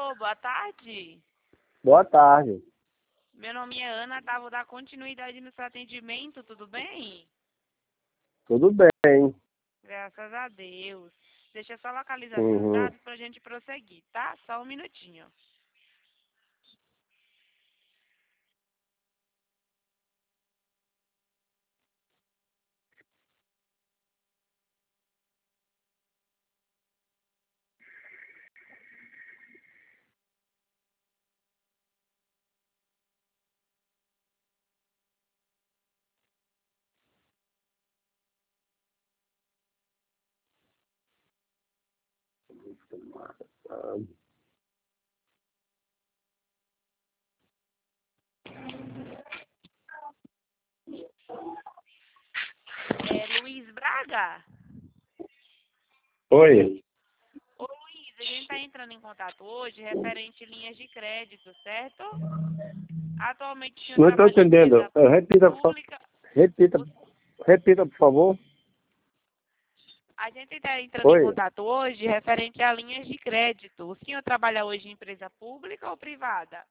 Alô, boa tarde. Boa tarde. Meu nome é Ana, tá? Vou dar continuidade no seu atendimento, tudo bem? Tudo bem. Graças a Deus. Deixa eu só localizar seus Uhum. dados pra gente prosseguir, tá? Só um minutinho. É Luiz Braga? Oi. Ô Luiz, a gente tá entrando em contato hoje referente linhas de crédito, certo? Atualmente o senhor Não estou trabalha em entendendo. empresa Repita, pública. repita, O- repita, por favor. A gente está entrando em Oi. contato hoje referente a linhas de crédito. O senhor trabalha hoje em empresa pública ou privada?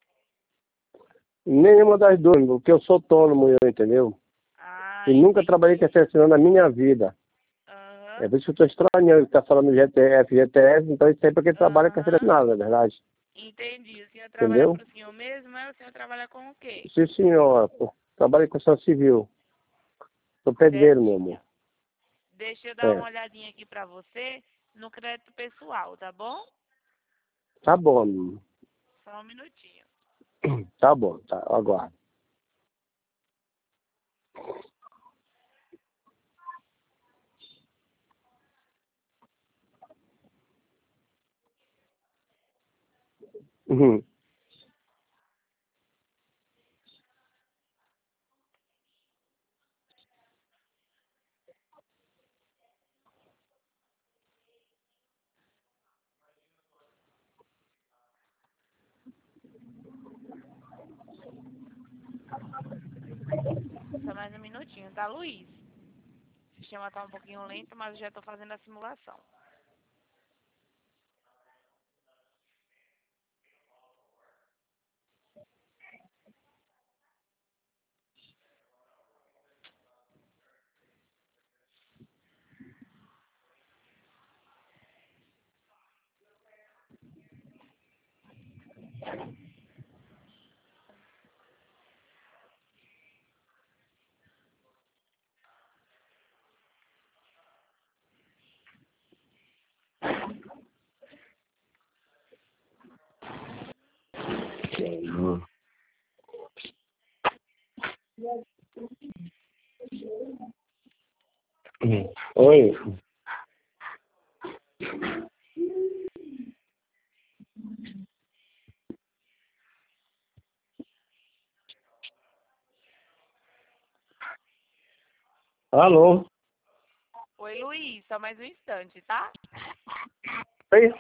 Nenhuma das duas, porque eu sou autônomo, entendeu? Ah, E nunca trabalhei com entendi. exceção na minha vida. É Aham, por isso que eu estou estranhando, ele está falando GTF, GTF, então isso aí é porque ele trabalha com carteira aham. assinada, na verdade. Entendi. O senhor trabalha Entendeu? para o senhor mesmo, é? O senhor trabalha com o quê? Sim, senhora. Pô. Trabalho em construção civil. Sou pedreiro, meu Certinho. amor. Deixa eu dar uma É. olhadinha aqui para você no crédito pessoal, tá bom? Tá bom, menino. Só um minutinho. Tá bom, tá. Eu aguardo. Uhum. Só mais um minutinho, tá, Luiz? O sistema tá um pouquinho lento, mas eu já estou fazendo a simulação. Uhum. Oi. Alô? Oi, Luiz, só mais um instante, tá? Oi?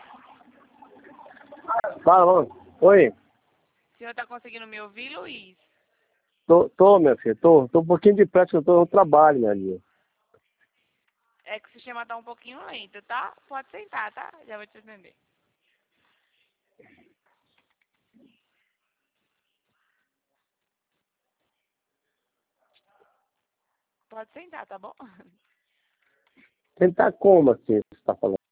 Fala, mano. Oi. O senhor tá conseguindo me ouvir, Luiz? Tô, minha filha. Tô um pouquinho de pressa, eu tô no trabalho, minha linha. É que o sistema tá um pouquinho lento, tá? Pode sentar, tá? Já vou te atender. Pode sentar, tá bom? Tentar como, assim, você tá falando?